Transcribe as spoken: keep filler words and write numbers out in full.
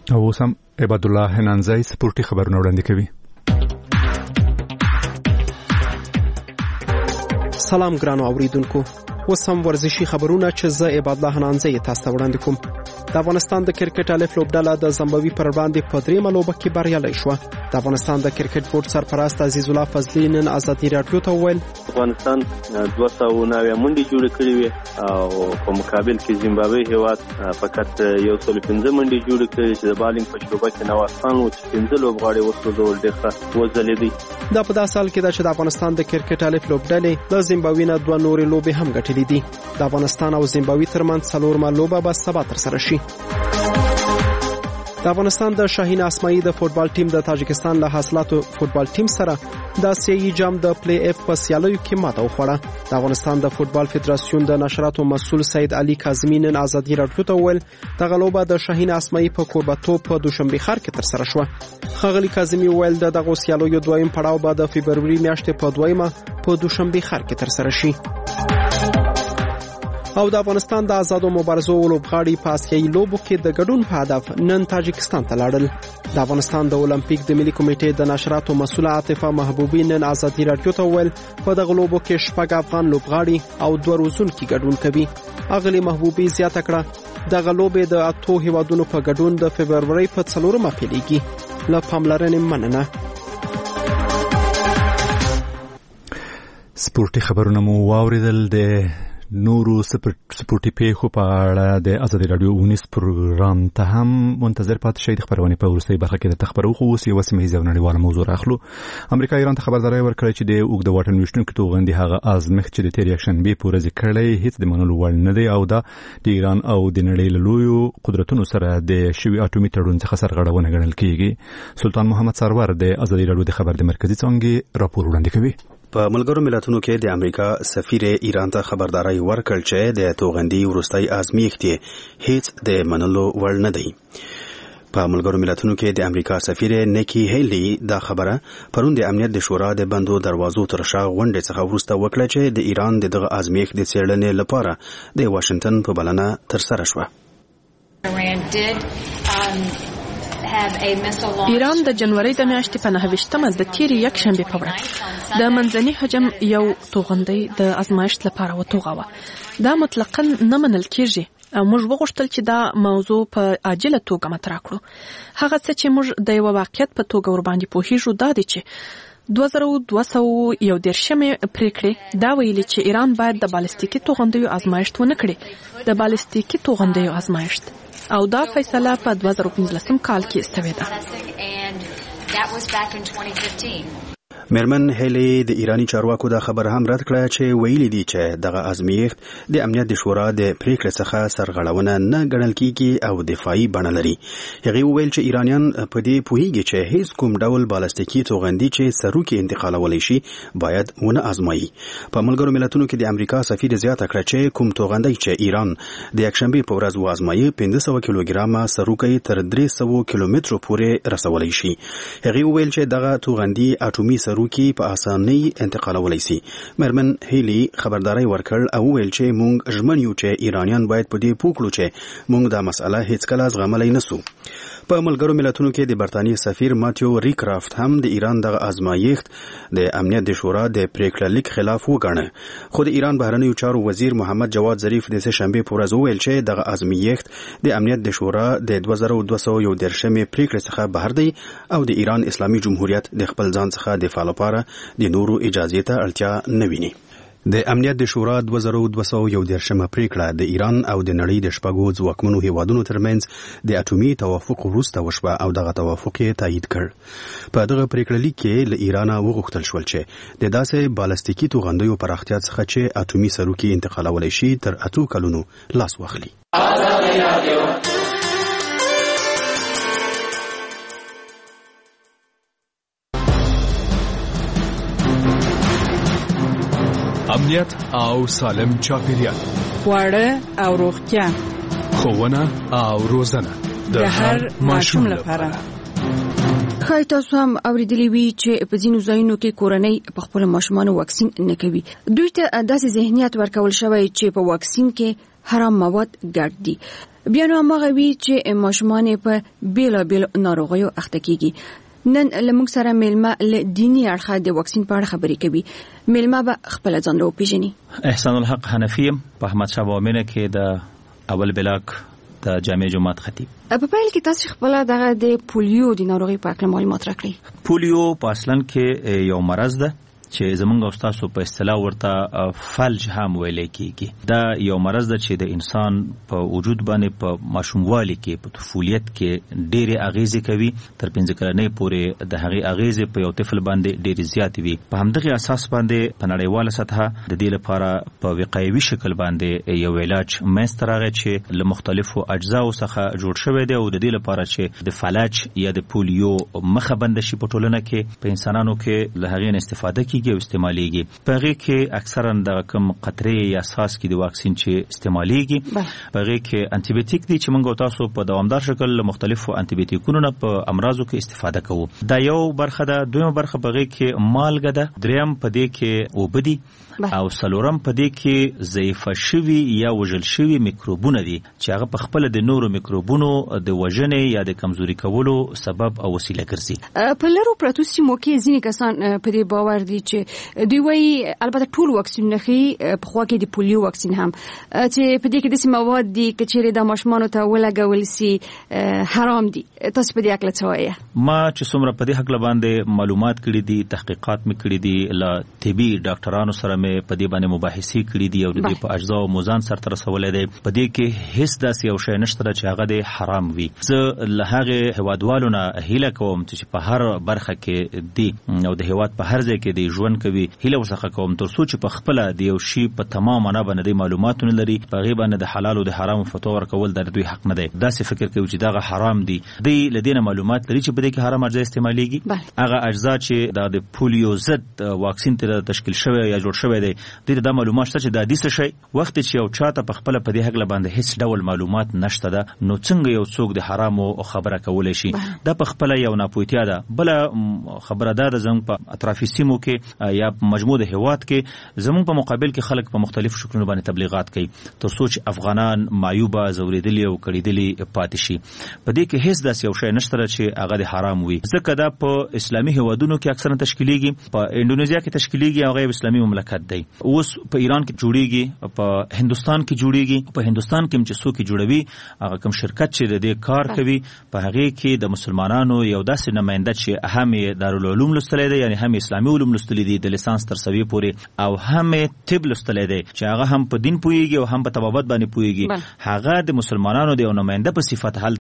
او اوس هم عباد الله هنانزی سپورټي خبرونه وړاندې کوي. سلام ګرانو اوریدونکو، اوس هم ورزشي خبرونه چې زه عباد الله هنانزی تاسو ته وړاندې کوم. د افغانستان د کرکټ الف لوبډله د زمبابوې پر وړاندې په دریمه لوبه کې بریالۍ شوه. د افغانستان د کرکټ بورډ سرپرست عزیز الله فضلي نن ازادي راډیو ته وویل افغانستان دوه سوه نوي منډې جوړې کړې وې او په مقابل کې زیمبابوې هیواد فقط یو سل پنځه منډې جوړې کړې چې د بالینګ په شوبه کې نواز خان و چې پنځه لوبغاړي وسوځول ډېر ښه وځلېدی. دا په داسې حال کې ده چې د افغانستان د کرکټ الف لوبډلې د زیمبابوې نه دوه نورې لوبې هم ګټلې دي. د افغانستان او زیمبابوې ترمنځ څلورمه لوبه به سبا ترسره شي. د افغانستان د شاهین اسماعیل د فوتبال ټیم د تاجکستان له حاصلاتو فوتبال ټیم سره د آسیایي جام د پلی اف په سیالیو کې ماته وخوړه. د افغانستان د فوتبال فدراسیون د نشراتو مسؤل سید علي کاظمی نن ازادي راډیو ته وویل دغه لوبه د شاهین اسماعیل په کوربتوب په دوشنبه ښار کې ترسره شوه. ښاغلي کاظمی وویل د دغه سیالیو دویم پړاو به د فبروري میاشتې په دویمه په دوشنبه ښار کې ترسره شي. او د افغانستان د آزادو مبارزو لوبغاړي په آسیایي لوبو کې د ګډون په هدف نن تاجکستان ته لاړل. د افغانستان د اولمپیک د ملي کمیټې د نشراتو مسؤله عاطفه محبوبي نن ازادي راډیو ته وویل په دغه لوبو کې شپږ افغان لوبغاړي او دوه روزونکي ګډون کوي. اغلي محبوبي زیاته کړه دغه لوبې د اتو هیوادونو په ګډون د فبروري په څلورمه پیلېږي. له پاملرنې مننه. سپورټي خبرونه مو واوریدل. د نورو سپورټي پیښو په اړه د ازادي راډیو ونیس پروګرام ته هم منتظر پاتې شئ. د خبرونې په وروستۍ برخه کې د تخبرو خو اوس یوه سیمه ییزه نړیواله موضوع راخلو. امریکا ایران ته خبرداری ورکړې چې د اوږده واټن ویشتونکو توغندي هغه ازمېښت چې د تېر یکشنبې په ورځ کړی هیڅ د منلو وړ نه دی او دا د ایران او د نړۍ له لویو قدرتونو سره د شوي اټومي تړون څخه سرغړونه ګڼل کېږي. سلطان محمد سرور د ازادي راډیو د خبر د مرکزي څانګې راپور وړاندې کوي. په ملګرو ملتونو کې د امریکا سفیر ایران ته خبرداري ورکړ چې د توغندي وروستۍ ازمېښت هیڅ د منلو وړ نه دی. په ملګرو ملتونو کې د امریکا سفیر نیکی هیلی دا خبره پرون د امنیت د شورا د بندو دروازو تر شا غونډې څخه وروسته وکړه چې د ایران د دغه ازمېښت د څېړنې لپاره د واشنگټن په بلنه ترسره شوه. ایران د جنوري د میاشتې په نهه ویشتمه د تیرې یکشنبې په ورځ د منځني حجم یو توغندی د ازمایښت لپاره وتوغاوه. دا مطلقاً نه منل کېږي او موږ وغوښتل چې دا موضوع په عاجله توګه مطرح کړو. هغه څه چې موږ د یو واقعیت په توګه ورباندې پوهیږو دا دی چې دوه زره دوه سوه یو دېرشمې پریکړې دا ویلي چې ایران باید د بالستیکي توغندیو ازمایښت ونه کړي. د بالستیکي توغندیو ازمایښت او دا فیصله په دوه زره پنځلسم کال کې استوي ده. میرمن هیلی د ایرانی چارواکو دا خبر هم رد کړه چې ویلي دي چې دغه ازمېښت د امنیت د شورا د پریکړې څخه سرغړونه نه ګڼل کیږي او دفاعي بڼه لري. هغه وویل چې ایرانیان په دې پوهیږي چې هیڅ کوم ډول بالستیکي توغندي چې سروکي انتقالولای شي باید ونه ازمایي. په ملګرو ملتونو کې د امریکا سفیر زیاته کړه چې کوم توغندي چې ایران د یکشنبې په ورځ وازمایي پنځه سوه کیلوګرامه سروکي تر درې سوه کیلومترو پورې رسولای شي. هغه وویل چې دغه توغندي اټومي روکی په اسانۍ انتقالولای شي. مرمن هیلی خبرداري ورکړ او ویل چې مونږ ژمن یو چې ایرانیان باید په دې پوکړو چې مونږ دا مسله هیڅ کله زغملای نسو. په ملګرو ملتونو کې د برتانیې سفیر ماتیو ریکرافت هم د ایران دغه ازمایښت د امنیت د شورا د پریکړې لیک خلاف وګڼه. خو د ایران بهرنیو چارو وزیر محمد جواد ظریف د سه شنبې په ورځ وویل چې دغه ازمایښت د امنیت د شورا د دوه زره دوه سوه یو دېرشمې پریکړې څخه بهر دی او د ایران اسلامي جمهوریت د خپل ځان څخه دفاع لپاره د نورو اجازه ته اړتیا نه ویني. د امنیت د شورا دوه زره دوه سوه یو دېرشمه پریکړه د ایران او د نړۍ د شپږو ځواکمنو هیوادونو ترمنځ د اټومي توافق وروسته وشوه او دغه توافق یې تایید کړ. په دغه پریکړه لیک کې له ایران وغوښتل شول چې د داسې بالستیکي توغندیو پراختیا څخه چې اټومي سروکي انتقالولای شي تر اتو کلونو لاس واخلي. امنیت او سالم چاپیریال، خواړه او روغتیا، ښوونه او روزنه د هر ماشوم لپاره. خای تاسو هم اوریدلی وی چې په ځینو ځایونو کې کورنۍ په خپل ماشومانو واکسین نه کوي. دوی ته داسې ذهنیت ورکول شوی چې په واکسین کې حرام مواد ګډ دي. بیا نو هغه وی چې ماشومان په بیل بیل ناروغیو اخته کیږي. نن لمونږ سره میلمه له دینی اړخه د واکسین په اړه خبرې کوي. میلمه به خپل ځان وپیژني. احسان الحق حنفی په احمد شاه بابا کې د اول بلاک د جامع جماعت خطیب. په پیل کې تاسو خپل دغه د پولیو د ناروغي په اړه معلومات راکړئ. پولیو په اصلن کې یو مرض ده چې زمونږ استادو په اصطلاح ورته فلج هم ویل کېږي. دا یو مرض ده چې د انسان په وجود باندې په ماشوموالي کې په طفولیت کې ډېرې اغیزې کوي. تر پنځه کلنۍ پورې د هغې اغیزې په یو طفل باندې ډېرې زیاتې وي. په همدغه اساس باندې په نړیواله سطحه د دې لپاره په وقایوي شکل باندې یو علاج منځته راغی چې له مختلفو اجزاو څخه جوړ شوی دی او د دې لپاره چې د فلج یا د پولیو مخه بنده شي په ټولنه کې په انسانانو کې له هغې نه استفاده کیږي او استعمالېږي. په هغې کې اکثرا د کوم قطرې یا ساس کې د واکسین چې استعمالېږي په هغې کې انټي بیوټیک دي چې موږ تاسو په دوامدار شکل له مختلفو انټي بیوټیکونو نه په امراضو کې استفاده کوو. دا یو برخه ده. دویمه برخه په هغې کې مالګه ده. دریم په دې کې اوبه دي او څلورم په دې کې ضعیفه شوي یا وژل شوي میکروبونه دي چې هغه په خپله د نورو میکروبونو د وژنې یا د کمزوري کولو سبب او وسیله ګرځي. په لرو پرتو سیمو کې ځینې کسان په دې باور دي چې دوی وایي البته ټول واکسینونه ښي په خوا کې د پولیو واکسین هم چې په دې کې داسې مواد دي که چیرې د ماشومانو ته ولګول سي حرام دي. تاسو په دې هکله څه وایئ؟ ما چې څومره په دې هکله باندې معلومات کړي دي، تحقیقات مې کړي دي، له طبي ډاکټرانو سره مې په دې باندې مباحثې کړي دي او د دې په اجزا او موزان سرته رسولی دی. په دې کې هیڅ داسې یو شی نشته چې هغه د حرام وي. زه له هغې هیوادوالو نه هیله کوم چې په هر برخه کې دي او د هیواد په هر ځای کې دی ژوند کوي، هیله ورڅخه کوم تر څو چې په خپله د یو شي په تمام معنا باندې د معلوماتو نه لري، په هغې باندې د حلال او د حرامو فتوا ورکول د دوی حق نه دی. داسې فکر کوي چې دغه حرام دي. دوی له دې نه معلومات لري چې په دې کې حرام اجزا استعمالېږي. هغه اجزا چې د پولیو ضد واکسین ته تشکیل شوی یا جوړ شوی دی، دوی ته دا معلومات شته چې دا دي څه شی. وخت چې یو چاته په خپله په دې هکله باندې هیڅ ډول معلومات نشته ده، نو څنګه یو څوک د حرامو خبره کولی شي؟ دا په خپله یو ناپوهتیا ده. بله خبره دا ده زموږ په اطرافي سیمو کې یا مجموع د هیواد کې زموږ په مقابل کې خلک په مختلفو شکلونو باندې تبلیغات کوي تر څو چې افغانان معیوبه، ځورېدلي او کړېدلي پاتې شي. په دې کې هیڅ داسې یو شی نشته چې هغه د حرام وي، ځکه دا په اسلامي هیوادونو کې اکثرا تشکیلیږي. په انډونیزیا کې تشکیلیږي، هغه یو اسلامي مملکت دی. اوس په ایران کې جوړیږي، په هندوستان کې جوړیږي. په هندوستان کې چې څوک جوړوي، هغه کوم شرکت چې د دې کار کوي، په هغې کې د مسلمانانو یو داسې نماینده چې هم یې دارالعلوم لوستلی دی، یعنی هم اسلامي علوم لوستلی دي د لیسانس تر سویې پورې، او هم طب لوستلی دی چې هغه هم په دین پوهېږي او هم په طبابت باندې پوهېږي. هغه د مسلمانانو د یو نماینده په صفت هلته